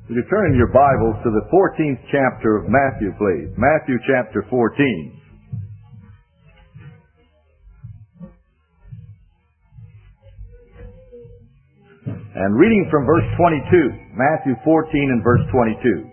Would you turn your Bibles to the 14th chapter of Matthew, please? Matthew chapter 14. And reading from verse 22. Matthew 14 and verse 22.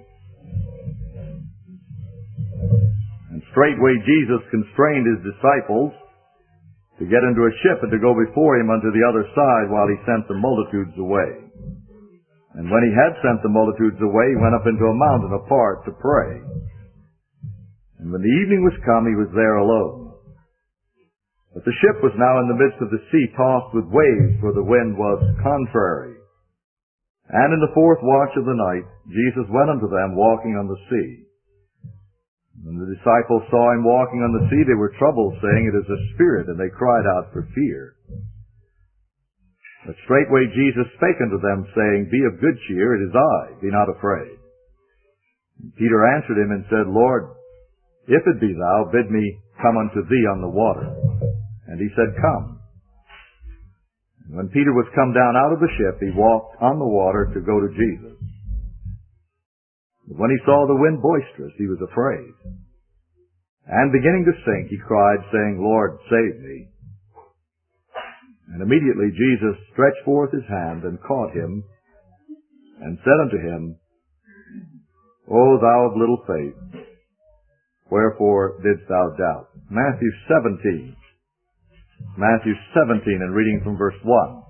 And straightway Jesus constrained his disciples to get into a ship and to go before him unto the other side while he sent the multitudes away. And when he had sent the multitudes away, he went up into a mountain apart to pray. And when the evening was come, he was there alone. But the ship was now in the midst of the sea, tossed with waves, for the wind was contrary. And in the fourth watch of the night, Jesus went unto them walking on the sea. When the disciples saw him walking on the sea, they were troubled, saying, It is a spirit, and they cried out for fear. But straightway Jesus spake unto them, saying, Be of good cheer, it is I, be not afraid. And Peter answered him and said, Lord, if it be thou, bid me come unto thee on the water. And he said, Come. And when Peter was come down out of the ship, he walked on the water to go to Jesus. But when he saw the wind boisterous, he was afraid. And beginning to sink, he cried, saying, Lord, save me. And immediately Jesus stretched forth his hand and caught him, and said unto him, O thou of little faith, wherefore didst thou doubt? Matthew 17. Matthew 17, and reading from verse 1.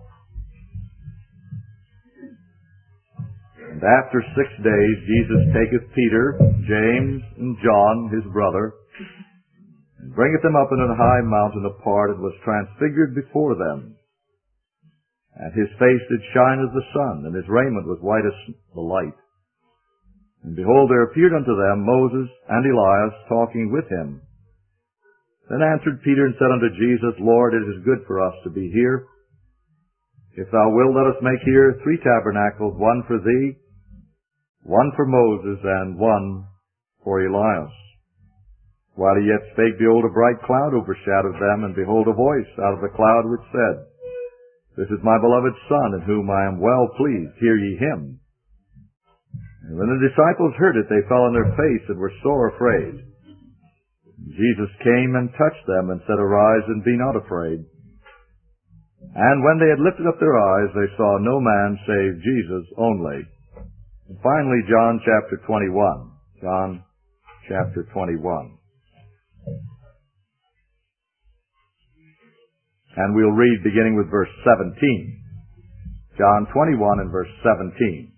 And after 6 days Jesus taketh Peter, James, and John, his brother, and bringeth them up into a high mountain apart, and was transfigured before them. And his face did shine as the sun, and his raiment was white as the light. And behold, there appeared unto them Moses and Elias talking with him. Then answered Peter and said unto Jesus, Lord, it is good for us to be here. If thou wilt, let us make here 3 tabernacles, one for thee, one for Moses, and one for Elias. While he yet spake, behold, a bright cloud overshadowed them, and behold, a voice out of the cloud which said, This is my beloved Son, in whom I am well pleased. Hear ye him. And when the disciples heard it, they fell on their face and were sore afraid. Jesus came and touched them, and said, Arise, and be not afraid. And when they had lifted up their eyes, they saw no man save Jesus only. And finally, John chapter 21. John chapter 21. And we'll read beginning with verse 17. John 21 and verse 17.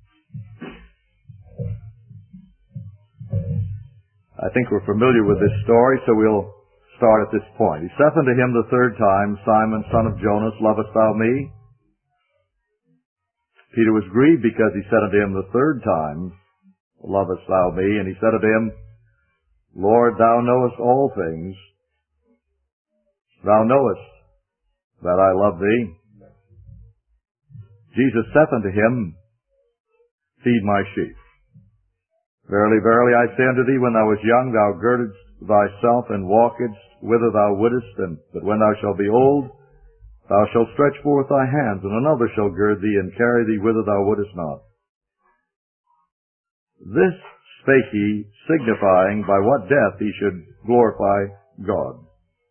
I think we're familiar with this story, so we'll start at this point. He saith unto him the third time, Simon, son of Jonas, lovest thou me? Peter was grieved because he said unto him the third time, Lovest thou me? And he said unto him, Lord, thou knowest all things. Thou knowest that I love thee. Jesus saith unto him, Feed my sheep. Verily, verily, I say unto thee, when thou wast young, thou girdedst thyself and walkedst whither thou wouldest, but when thou shalt be old, thou shalt stretch forth thy hands, and another shall gird thee and carry thee whither thou wouldest not. This spake he, signifying by what death he should glorify God.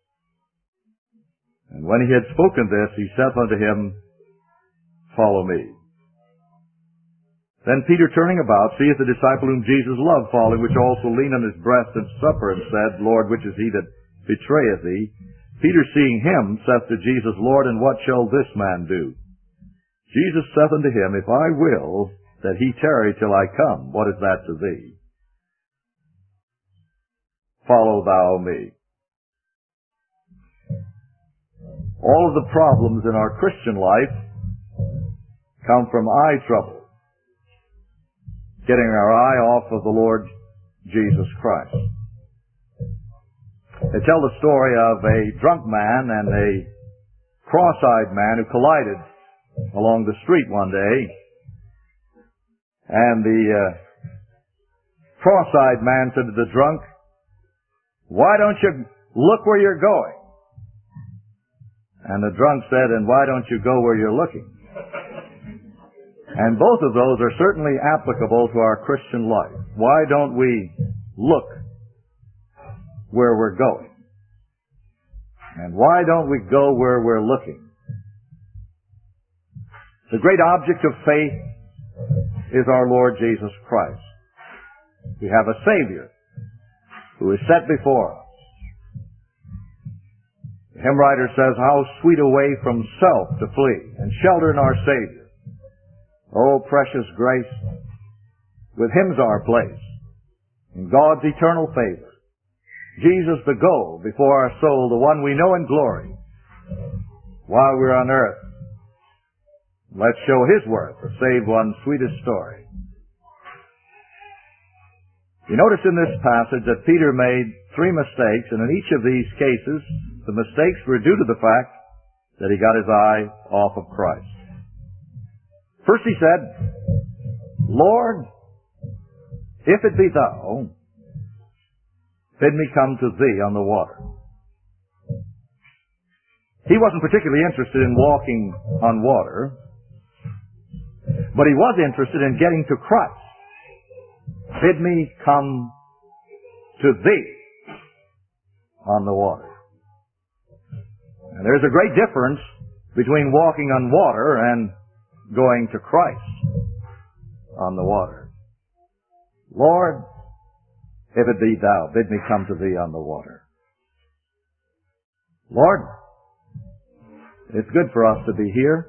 And when he had spoken this, he saith unto him, Follow me. Then Peter, turning about, seeth the disciple whom Jesus loved falling, which also leaned on his breast at supper, and said, Lord, which is he that betrayeth thee? Peter, seeing him, saith to Jesus, Lord, and what shall this man do? Jesus saith unto him, If I will that he tarry till I come, what is that to thee? Follow thou me. All of the problems in our Christian life come from eye trouble. Getting our eye off of the Lord Jesus Christ. They tell the story of a drunk man and a cross-eyed man who collided along the street one day. And the cross-eyed man said to the drunk, Why don't you look where you're going? And the drunk said, And why don't you go where you're looking? And both of those are certainly applicable to our Christian life. Why don't we look where we're going? And why don't we go where we're looking? The great object of faith is our Lord Jesus Christ. We have a Savior who is set before us. The hymn writer says, how sweet a way from self to flee and shelter in our Savior. Oh, precious grace, with Him's our place, in God's eternal favor. Jesus the goal before our soul, the one we know in glory. While we're on earth, let's show His worth, the saved one's sweetest story. You notice in this passage that Peter made 3 mistakes, and in each of these cases, the mistakes were due to the fact that he got his eye off of Christ. First he said, Lord, if it be Thou, bid me come to Thee on the water. He wasn't particularly interested in walking on water, but he was interested in getting to Christ. Bid me come to Thee on the water. And there's a great difference between walking on water and going to Christ on the water. Lord, if it be Thou, bid me come to Thee on the water. Lord, it's good for us to be here.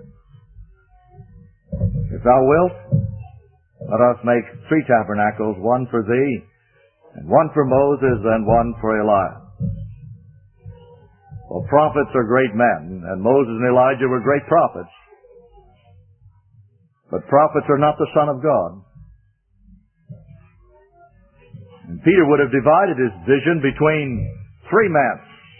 If Thou wilt, let us make 3 tabernacles, one for Thee, and one for Moses, and one for Elias. Well, prophets are great men, and Moses and Elijah were great prophets. But prophets are not the Son of God. And Peter would have divided his vision between 3 men.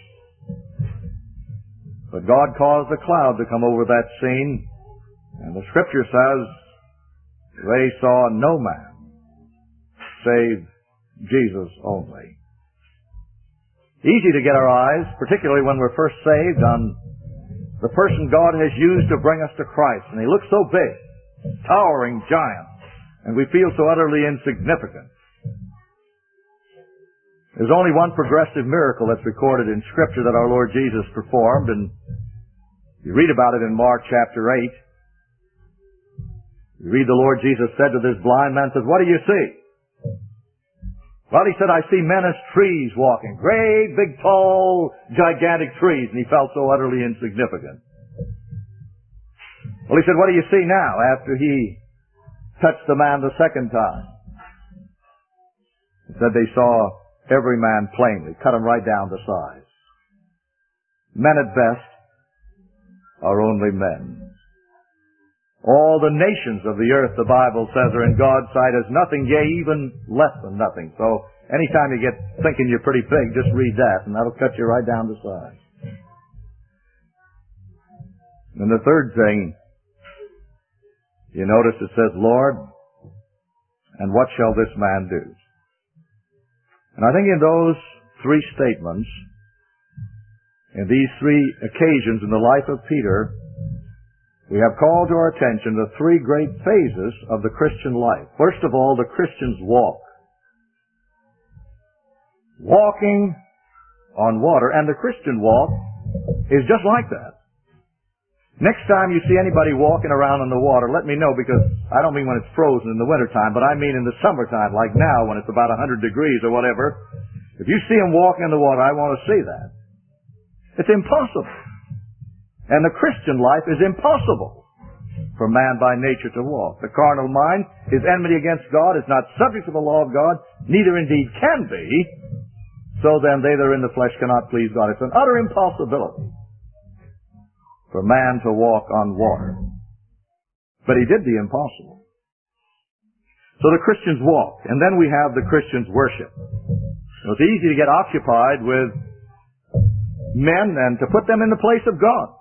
But God caused a cloud to come over that scene, and the Scripture says they saw no man save Jesus only. Easy to get our eyes, particularly when we're first saved, on the person God has used to bring us to Christ. And He looks so big, towering giant, and we feel so utterly insignificant. There's only one progressive miracle that's recorded in Scripture that our Lord Jesus performed, and you read about it in Mark chapter 8. You read the Lord Jesus said to this blind man, says, what do you see? Well, He said, I see men as trees walking. Great, big, tall, gigantic trees. And he felt so utterly insignificant. Well, He said, what do you see now after He touched the man the second time? He said they saw every man plainly, cut him right down to size. Men at best are only men. All the nations of the earth, the Bible says, are in God's sight as nothing, yea, even less than nothing. So anytime you get thinking you're pretty big, just read that, and that'll cut you right down to size. And the third thing, you notice it says, Lord, and what shall this man do? And I think in those 3 statements, in these 3 occasions in the life of Peter, we have called to our attention the 3 great phases of the Christian life. First of all, the Christian's walk. Walking on water, and the Christian walk is just like that. Next time you see anybody walking around on the water, let me know, because I don't mean when it's frozen in the wintertime, but I mean in the summertime, like now when it's about 100 degrees or whatever. If you see them walking in the water, I want to see that. It's impossible. And the Christian life is impossible for man by nature to walk. The carnal mind is enmity against God, is not subject to the law of God, neither indeed can be. So then they that are in the flesh cannot please God. It's an utter impossibility for man to walk on water. But He did the impossible. So the Christians walk, and then we have the Christians worship. So it's easy to get occupied with men and to put them in the place of God.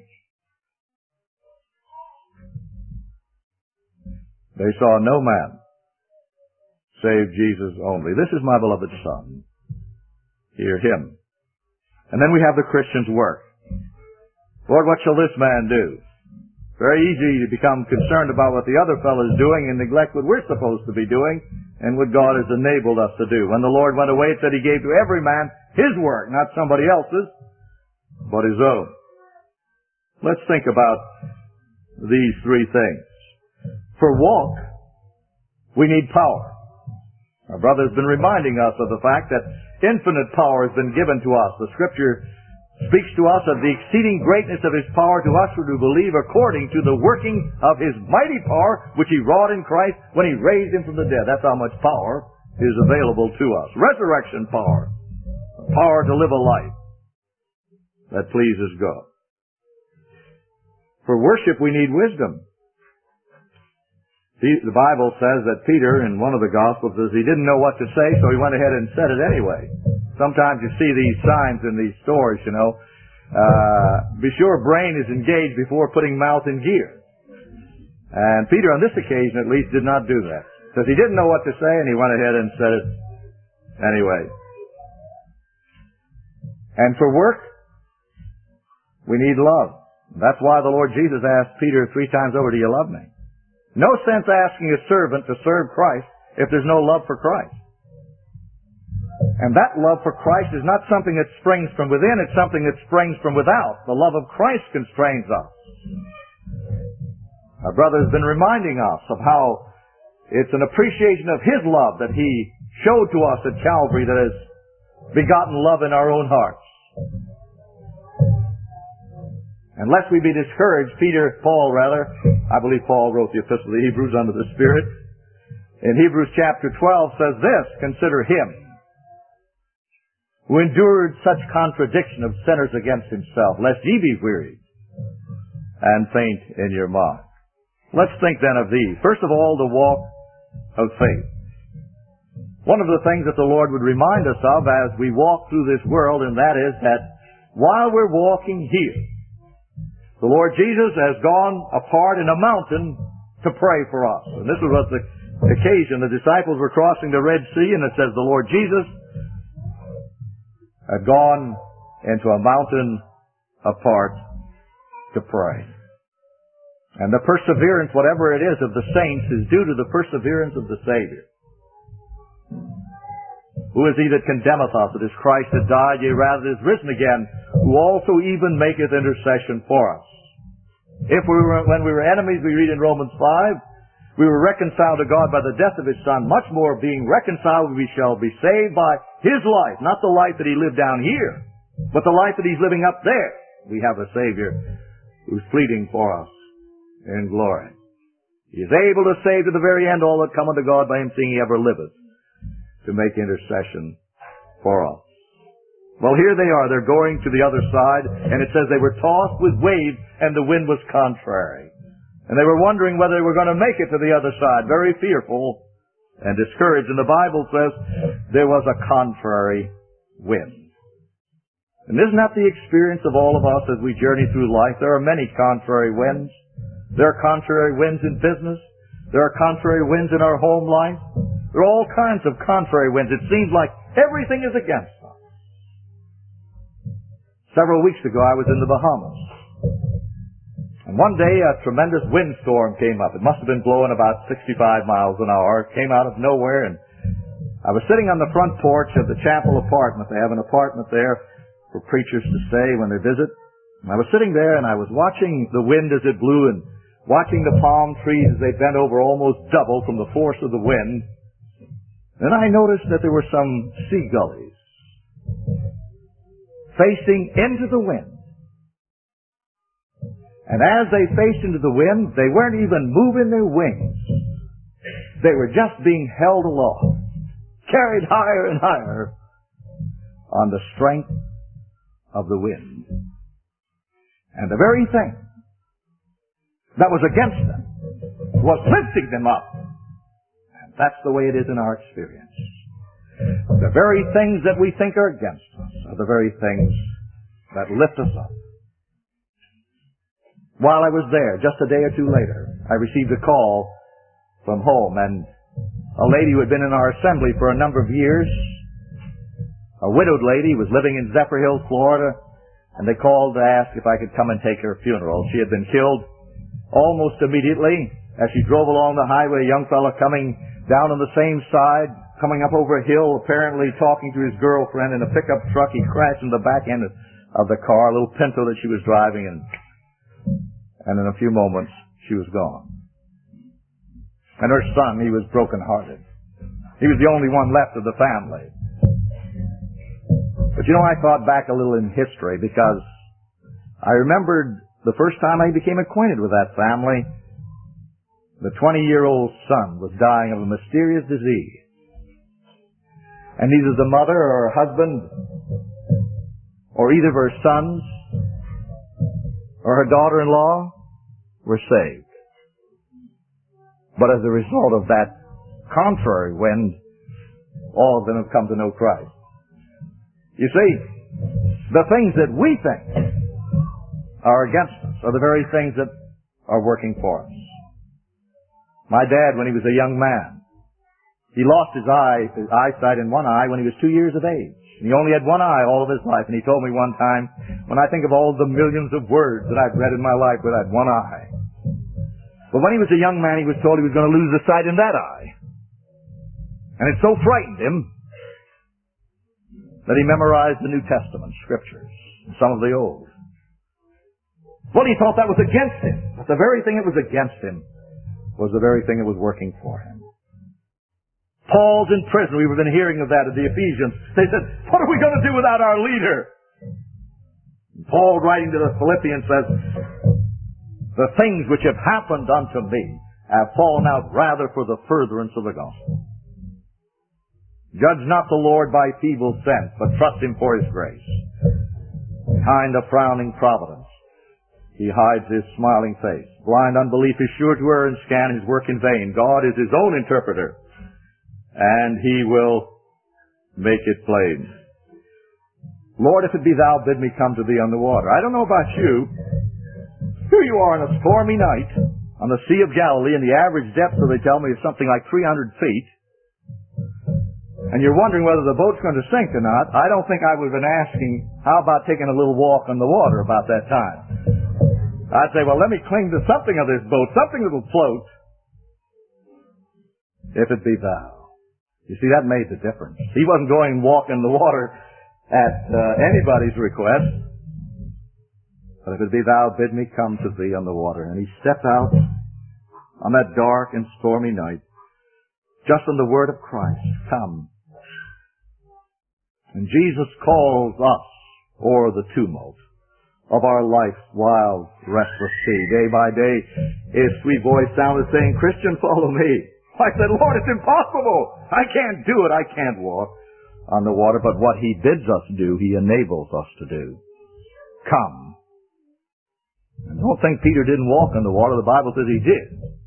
They saw no man save Jesus only. This is my beloved Son. Hear Him. And then we have the Christian's work. Lord, what shall this man do? Very easy to become concerned about what the other fellow is doing and neglect what we're supposed to be doing and what God has enabled us to do. When the Lord went away, it said He gave to every man his work, not somebody else's, but his own. Let's think about these three things. For walk, we need power. Our brother has been reminding us of the fact that infinite power has been given to us. The Scripture speaks to us of the exceeding greatness of His power to us who do believe, according to the working of His mighty power, which He wrought in Christ when He raised Him from the dead. That's how much power is available to us. Resurrection power. Power to live a life that pleases God. For worship, we need wisdom. The Bible says that Peter, in one of the Gospels, says he didn't know what to say, so he went ahead and said it anyway. Sometimes you see these signs in these stores, you know. Be sure brain is engaged before putting mouth in gear. And Peter, on this occasion at least, did not do that. Because he didn't know what to say, and he went ahead and said it anyway. And for work, we need love. That's why the Lord Jesus asked Peter 3 times over, do you love me? No sense asking a servant to serve Christ if there's no love for Christ. And that love for Christ is not something that springs from within, it's something that springs from without. The love of Christ constrains us. Our brother has been reminding us of how it's an appreciation of His love that He showed to us at Calvary that has begotten love in our own hearts. Unless we be discouraged, I believe Paul wrote the Epistle to the Hebrews under the Spirit. In Hebrews chapter 12 says this, consider Him who endured such contradiction of sinners against Himself, lest ye be wearied and faint in your mind. Let's think then of these. First of all, the walk of faith. One of the things that the Lord would remind us of as we walk through this world, and that is that while we're walking here, the Lord Jesus has gone apart in a mountain to pray for us. And this was the occasion. The disciples were crossing the Red Sea, and it says the Lord Jesus had gone into a mountain apart to pray. And the perseverance, whatever it is, of the saints is due to the perseverance of the Savior. Who is He that condemneth us? It is Christ that died, yea, rather is risen again, who also even maketh intercession for us. When we were enemies, we read in Romans 5, we were reconciled to God by the death of His Son. Much more, being reconciled, we shall be saved by His life. Not the life that He lived down here, but the life that He's living up there. We have a Savior who's pleading for us in glory. He is able to save to the very end all that come unto God by Him, seeing He ever liveth, to make intercession for us. Well, here they are. They're going to the other side, and it says they were tossed with waves, and the wind was contrary. And they were wondering whether they were going to make it to the other side, very fearful and discouraged. And the Bible says there was a contrary wind. And isn't that the experience of all of us as we journey through life? There are many contrary winds. There are contrary winds in business. There are contrary winds in our home life. There are all kinds of contrary winds. It seems like everything is against us. Several weeks ago, I was in the Bahamas. And one day, a tremendous windstorm came up. It must have been blowing about 65 miles an hour. It came out of nowhere, and I was sitting on the front porch of the chapel apartment. They have an apartment there for preachers to stay when they visit. And I was sitting there, and I was watching the wind as it blew, and watching the palm trees as they bent over almost double from the force of the wind. Then I noticed that there were some sea gullies facing into the wind. And as they faced into the wind, they weren't even moving their wings. They were just being held aloft, carried higher and higher on the strength of the wind. And the very thing that was against them was lifting them up. And that's the way it is in our experience. The very things that we think are against us are the very things that lift us up. While I was there, just a day or two later, I received a call from home, and a lady who had been in our assembly for a number of years, a widowed lady, was living in Zephyrhills, Florida, and they called to ask if I could come and take her funeral. She had been killed almost immediately, as she drove along the highway, a young fellow coming down on the same side, coming up over a hill, apparently talking to his girlfriend in a pickup truck. He crashed in the back end of the car, a little Pinto that she was driving, and in a few moments, she was gone. And her son, he was broken-hearted. He was the only one left of the family. But you know, I thought back a little in history because I remembered the first time I became acquainted with that family, the 20-year-old son was dying of a mysterious disease. And neither the mother or her husband or either of her sons or her daughter-in-law were saved. But as a result of that contrary wind, all of them have come to know Christ. You see, the things that we think are against us are the very things that are working for us. My dad, when he was a young man, he lost his eyesight in one eye when he was 2 years of age. And he only had one eye all of his life. And he told me one time, when I think of all the millions of words that I've read in my life with that one eye. But when he was a young man, he was told he was going to lose the sight in that eye. And it so frightened him that he memorized the New Testament scriptures and some of the Old. Well, he thought that was against him. But the very thing that was against him was the very thing that was working for him. Paul's in prison. We've been hearing of that at the Ephesians. They said, what are we going to do without our leader? And Paul, writing to the Philippians, says, the things which have happened unto me have fallen out rather for the furtherance of the gospel. Judge not the Lord by feeble sense, but trust Him for His grace. Behind a frowning providence, He hides His smiling face. Blind unbelief is sure to err and scan His work in vain. God is His own interpreter, and He will make it plain. Lord, if it be Thou, bid me come to Thee on the water. I don't know about you. Here you are on a stormy night on the Sea of Galilee, and the average depth, so they tell me, is something like 300 feet. And you're wondering whether the boat's going to sink or not. I don't think I would have been asking, how about taking a little walk on the water about that time? I'd say, well, let me cling to something of this boat, something that will float. If it be Thou. You see, that made the difference. He wasn't going walking the water at anybody's request. But if it be Thou, bid me come to Thee on the water. And he stepped out on that dark and stormy night, just on the word of Christ, come. And Jesus calls us o'er the tumult of our life's wild, restless sea. Day by day, his sweet voice sounded saying, Christian, follow me. I said, Lord, it's impossible. I can't do it. I can't walk on the water. But what He bids us do, He enables us to do. Come. And don't think Peter didn't walk on the water. The Bible says he did.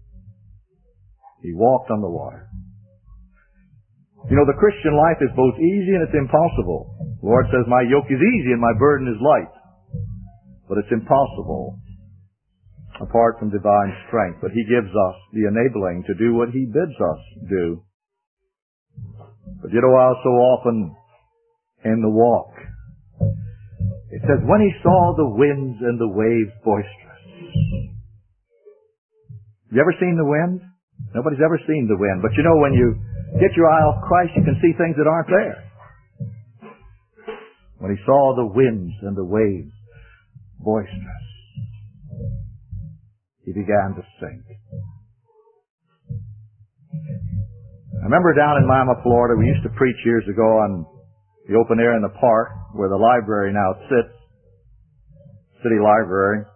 He walked on the water. You know, the Christian life is both easy and it's impossible. The Lord says, my yoke is easy and my burden is light. But it's impossible apart from divine strength. But He gives us the enabling to do what He bids us do. But you know how so often in the walk, it says, when He saw the winds and the waves boisterous. You ever seen the wind? Nobody's ever seen the wind. But you know, when you get your eye off Christ, you can see things that aren't there. When He saw the winds and the waves boisterous, He began to sink. I remember down in Miami, Florida, we used to preach years ago on the open air in the park where the library now sits, city library.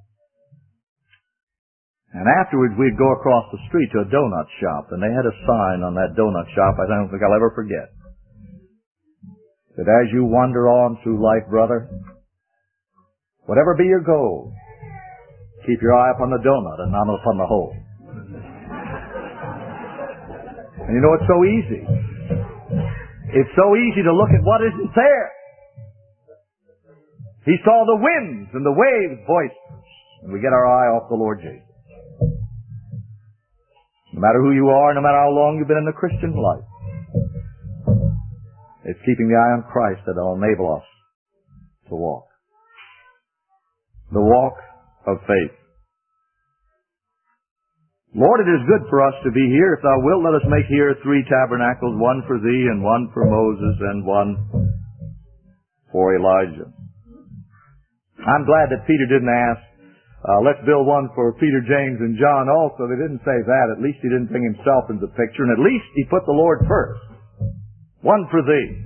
And afterwards we'd go across the street to a donut shop, and they had a sign on that donut shop I don't think I'll ever forget. That as you wander on through life, brother, whatever be your goal, keep your eye upon the donut and not upon the hole. And you know, it's so easy. It's so easy to look at what isn't there. He saw the winds and the waves boisterous, and we get our eye off the Lord Jesus. No matter who you are, no matter how long you've been in the Christian life, it's keeping the eye on Christ that will enable us to walk. The walk of faith. Lord, it is good for us to be here. If thou wilt, let us make here 3 tabernacles, one for thee, and one for Moses, and one for Elijah. I'm glad that Peter didn't ask, let's build one for Peter, James, and John also. They didn't say that. At least he didn't bring himself into the picture, and at least he put the Lord first. One for thee,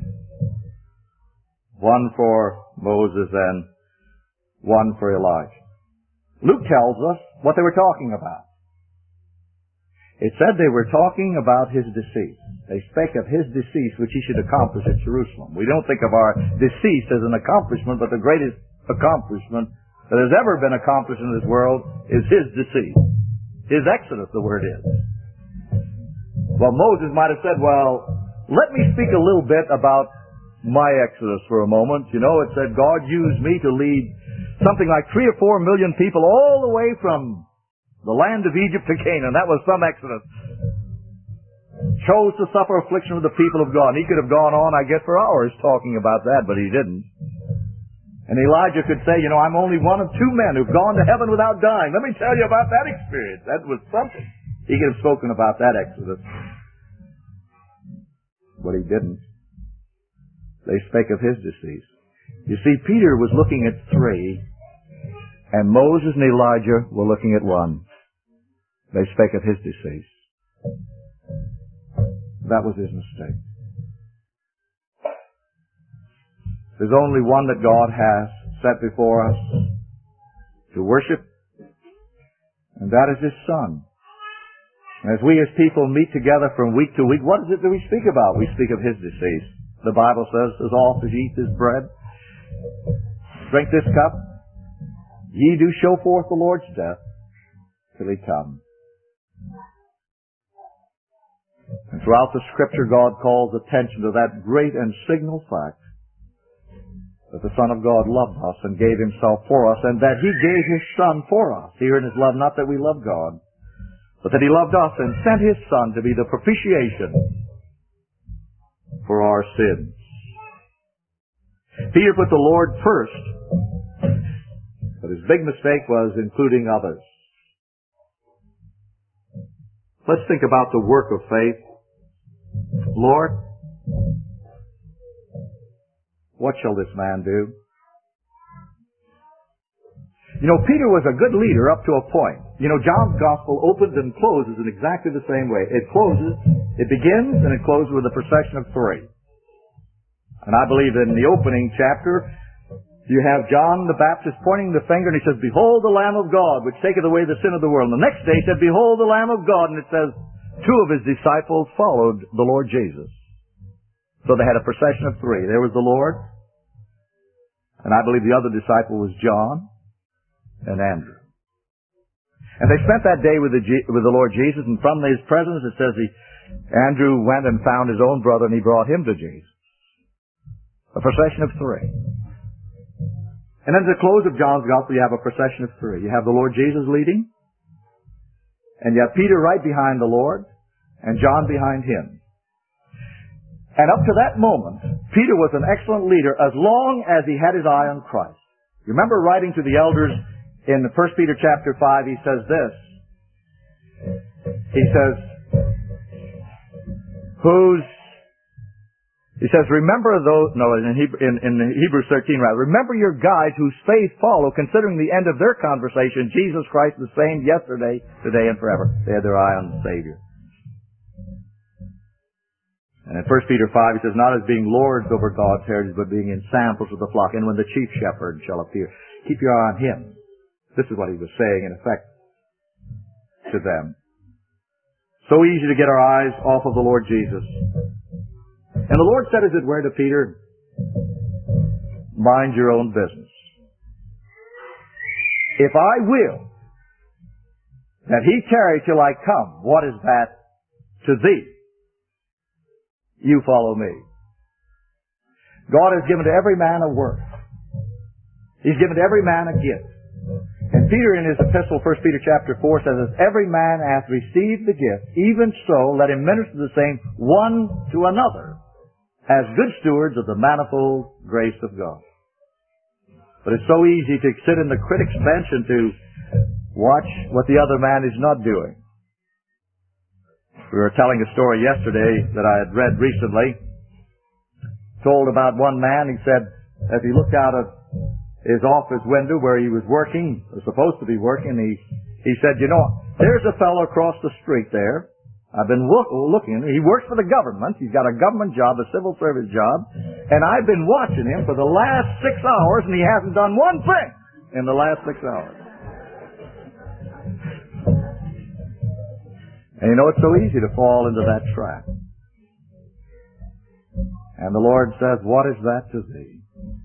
one for Moses, and one for Elijah. Luke tells us what they were talking about. It said they were talking about his decease. They spake of his decease which he should accomplish at Jerusalem. We don't think of our decease as an accomplishment, but the greatest accomplishment that has ever been accomplished in this world is his decease. His exodus, the word is. Well, Moses might have said, well, let me speak a little bit about my exodus for a moment. You know, it said God used me to lead something like 3 or 4 million people all the way from the land of Egypt to Canaan. That was some exodus. Chose to suffer affliction with the people of God. And he could have gone on, I guess, for hours talking about that, but he didn't. And Elijah could say, you know, I'm only one of 2 men who've gone to heaven without dying. Let me tell you about that experience. That was something. He could have spoken about that exodus. But he didn't. They spake of his decease. You see, Peter was looking at 3, and Moses and Elijah were looking at 1. They spake of his decease. That was his mistake. There's only one that God has set before us to worship, and that is his Son. And as we as people meet together from week to week, what is it that we speak about? We speak of his decease. The Bible says, as oft as ye eat this bread, drink this cup, ye do show forth the Lord's death till he come. And throughout the Scripture, God calls attention to that great and signal fact that the Son of God loved us and gave himself for us, and that he gave his Son for us. Here in his love, not that we love God, but that he loved us and sent his Son to be the propitiation for our sins. Peter put the Lord first, but his big mistake was including others. Let's think about the work of faith. Lord, what shall this man do? You know, Peter was a good leader up to a point. You know, John's Gospel opens and closes in exactly the same way. It begins and it closes with a procession of 3. And I believe in the opening chapter, you have John the Baptist pointing the finger and he says, behold the Lamb of God, which taketh away the sin of the world. And the next day he said, behold the Lamb of God. And it says, 2 of his disciples followed the Lord Jesus. So they had a procession of 3. There was the Lord, and I believe the other disciple was John and Andrew. And they spent that day with the Lord Jesus, and from his presence it says Andrew went and found his own brother and he brought him to Jesus. A procession of 3. And then at the close of John's Gospel, you have a procession of 3. You have the Lord Jesus leading, and you have Peter right behind the Lord, and John behind him. And up to that moment, Peter was an excellent leader as long as he had his eye on Christ. You remember writing to the elders in 1 Peter chapter 5, he says this. He says, remember those, in Hebrews 13 rather, remember your guides whose faith follow, considering the end of their conversation, Jesus Christ the same yesterday, today, and forever. They had their eye on the Savior. And in 1 Peter 5 he says, not as being lords over God's heritage, but being ensamples of the flock, and when the chief shepherd shall appear. Keep your eye on him. This is what he was saying, in effect, to them. So easy to get our eyes off of the Lord Jesus. And the Lord said, as it were, to Peter, mind your own business. If I will that he tarry till I come, what is that to thee? You follow me. God has given to every man a work. He's given to every man a gift. And Peter in his epistle, 1 Peter chapter 4 says, as every man hath received the gift, even so let him minister the same one to another, as good stewards of the manifold grace of God. But it's so easy to sit in the critic's bench and to watch what the other man is not doing. We were telling a story yesterday that I had read recently. Told about one man, he said, as he looked out of his office window where he was working, or supposed to be working, he said, you know, there's a fellow across the street there. I've been looking. He works for the government. He's got a government job, a civil service job. And I've been watching him for the last 6 hours, and he hasn't done one thing in the last 6 hours. And you know, it's so easy to fall into that trap. And the Lord says, what is that to thee?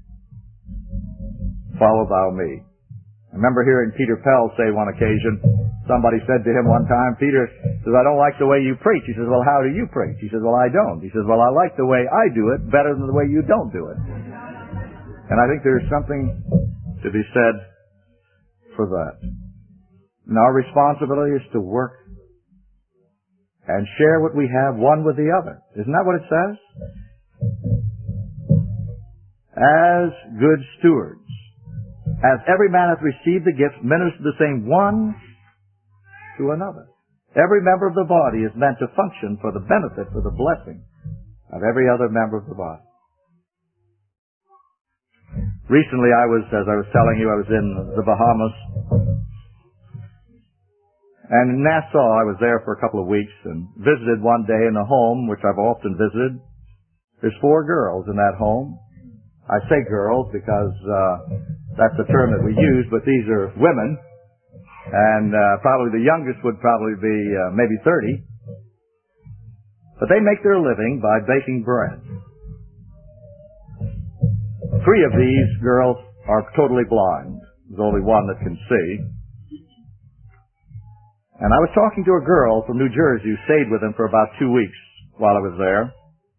Follow thou me. I remember hearing Peter Pell say one occasion, somebody said to him one time, Peter says, I don't like the way you preach. He says, well, how do you preach? He says, well, I don't. He says, well, I like the way I do it better than the way you don't do it. And I think there's something to be said for that. And our responsibility is to work and share what we have one with the other. Isn't that what it says? As good stewards, as every man hath received the gift, minister the same one to another. Every member of the body is meant to function for the benefit, for the blessing of every other member of the body. Recently as I was telling you, I was in the Bahamas. And in Nassau, I was there for a couple of weeks and visited one day in a home, which I've often visited. There's 4 girls in that home. I say girls because that's the term that we use, but these are women. And probably the youngest would probably be maybe 30. But they make their living by baking bread. 3 of these girls are totally blind. There's only one that can see. And I was talking to a girl from New Jersey who stayed with them for about 2 weeks while I was there.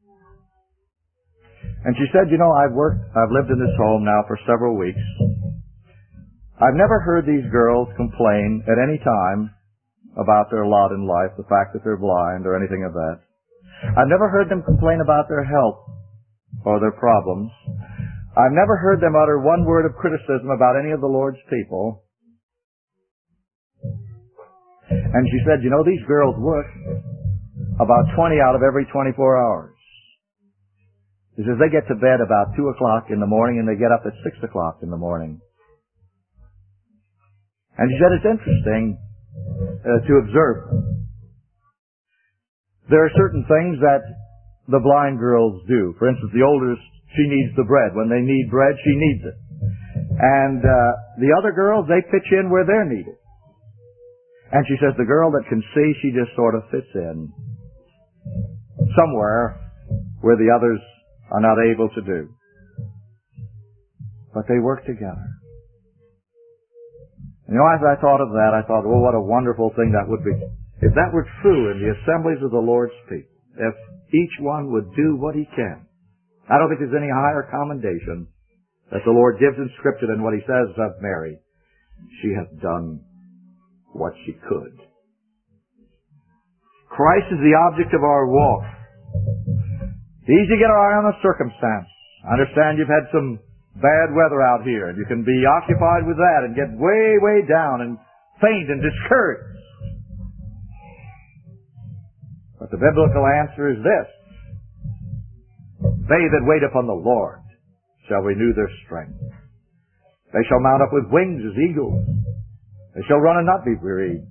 And she said, you know, I've lived in this home now for several weeks. I've never heard these girls complain at any time about their lot in life, the fact that they're blind or anything of that. I've never heard them complain about their health or their problems. I've never heard them utter one word of criticism about any of the Lord's people. And she said, you know, these girls work about 20 out of every 24 hours. She says they get to bed about 2 o'clock in the morning and they get up at 6 o'clock in the morning. And she said it's interesting to observe them. There are certain things that the blind girls do. For instance, the oldest, she needs the bread. When they need bread, she needs it. And the other girls, they pitch in where they're needed. And she says the girl that can see, she just sort of fits in somewhere where the others are not able to do. But they work together. You know, as I thought of that, I thought, well, what a wonderful thing that would be. If that were true in the assemblies of the Lord's people, if each one would do what he can. I don't think there's any higher commendation that the Lord gives in Scripture than what he says of Mary. She hath done what she could. Christ is the object of our walk. It's easy to get our eye on a circumstance. I understand you've had some bad weather out here, and you can be occupied with that and get way, way down and faint and discouraged. But the biblical answer is this. They that wait upon the Lord shall renew their strength. They shall mount up with wings as eagles. They shall run and not be wearied.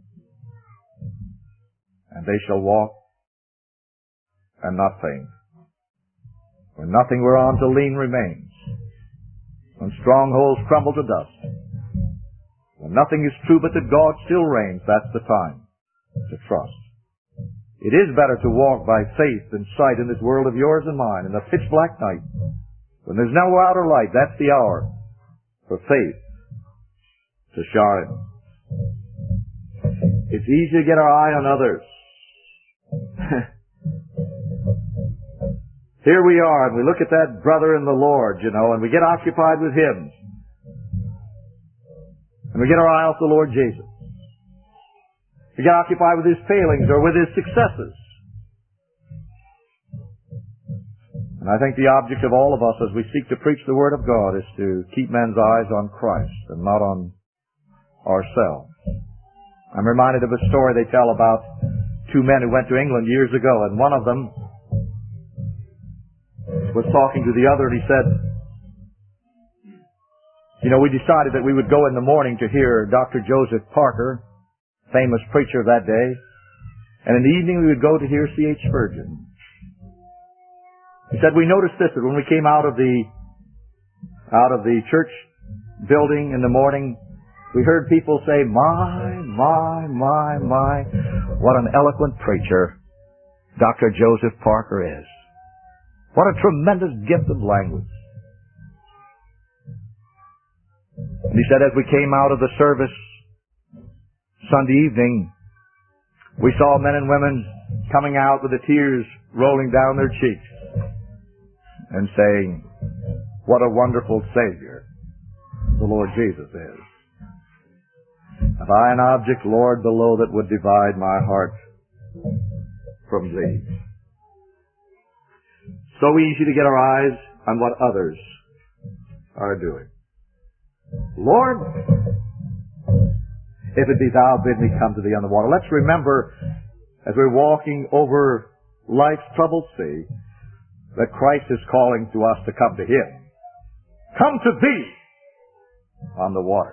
And they shall walk and not faint. When nothing whereon to lean remains. When strongholds crumble to dust. When nothing is true but that God still reigns, that's the time to trust. It is better to walk by faith than sight in this world of yours and mine in the pitch black night. When there's no outer light, that's the hour for faith to shine. It's easy to get our eye on others. Here we are, and we look at that brother in the Lord, you know, and we get occupied with him. And we get our eye off the Lord Jesus. We get occupied with his failings or with his successes. And I think the object of all of us as we seek to preach the Word of God is to keep men's eyes on Christ and not on ourselves. I'm reminded of a story they tell about two men who went to England years ago, and one of them was talking to the other, and he said, we decided that we would go in the morning to hear Dr. Joseph Parker, famous preacher of that day, and in the evening we would go to hear C.H. Spurgeon. He said, we noticed this, that when we came out of the church building in the morning, we heard people say, my, what an eloquent preacher Dr. Joseph Parker is. What a tremendous gift of language. And he said, as we came out of the service Sunday evening, we saw men and women coming out with the tears rolling down their cheeks and saying, what a wonderful Savior the Lord Jesus is. Have I an object, Lord, below that would divide my heart from Thee? So easy to get our eyes on what others are doing. Lord, if it be Thou, bid me come to Thee on the water. Let's remember, as we're walking over life's troubled sea, that Christ is calling to us to come to Him. Come to Thee on the water.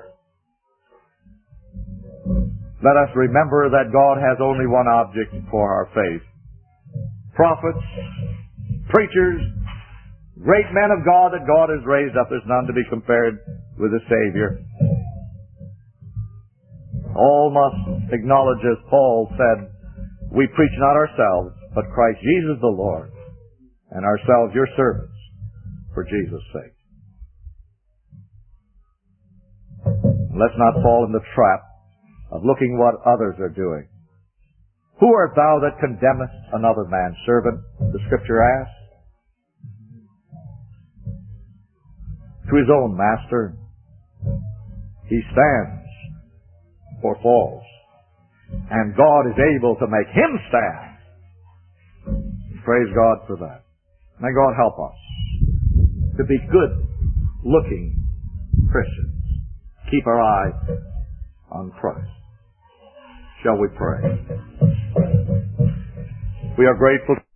Let us remember that God has only one object for our faith. Prophets, preachers, great men of God that God has raised up, there's none to be compared with the Savior. All must acknowledge, as Paul said, we preach not ourselves, but Christ Jesus the Lord, and ourselves your servants for Jesus' sake. Let's not fall in the trap of looking what others are doing. Who art thou that condemnest another man's servant? The Scripture asks. To his own master he stands or falls, and God is able to make him stand. Praise God for that. May God help us to be good-looking Christians. Keep our eye on Christ. Shall we pray? We are grateful